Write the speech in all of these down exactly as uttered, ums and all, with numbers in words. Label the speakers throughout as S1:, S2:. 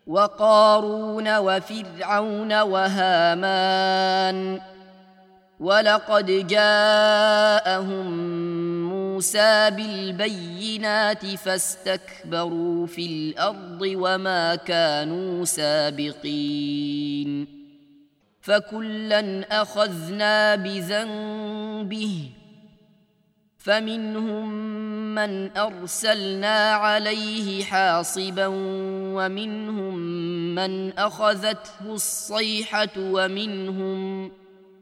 S1: وقارون وفرعون وهامان ولقد جاءهم موسى بالبينات فاستكبروا في الأرض وما كانوا سابقين فكلا أخذنا بذنبه فمنهم من أرسلنا عليه حاصبا ومنهم من أخذته الصيحة ومنهم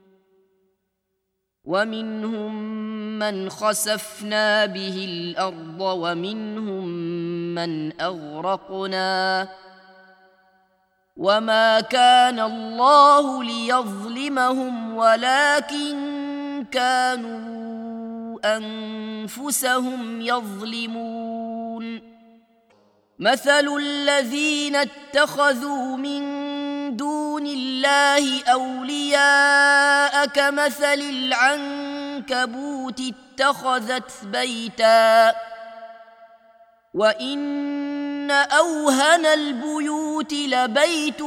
S1: ومنهم من خسفنا به الأرض ومنهم من أغرقنا وما كان الله ليظلمهم ولكن كانوا أنفسهم يظلمون مثل الذين اتخذوا من دون الله أولياء كمثل العنكبوت اتخذت بيتا وإن أوهن البيوت لبيت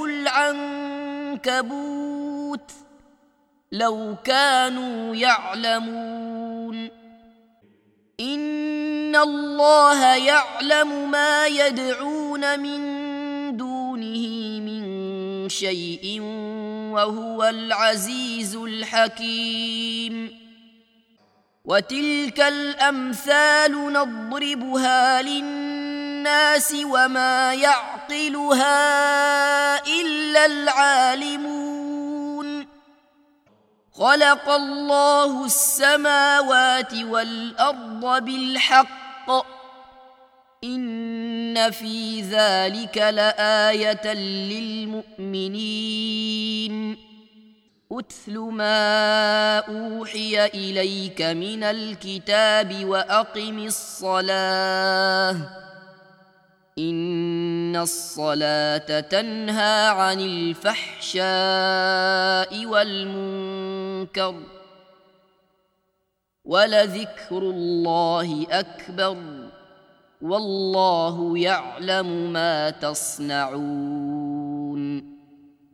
S1: العنكبوت لو كانوا يعلمون إن الله يعلم ما يدعون من دونه من شيء وهو العزيز الحكيم وتلك الأمثال نضربها للناس وما يعقلها إلا العالمون خلق الله السماوات والأرض بالحق إن في ذلك لآية للمؤمنين أتل ما أوحي إليك من الكتاب وأقم الصلاة إن الصلاة تنهى عن الفحشاء والمنكر ولذكر الله أكبر والله يعلم ما تصنعون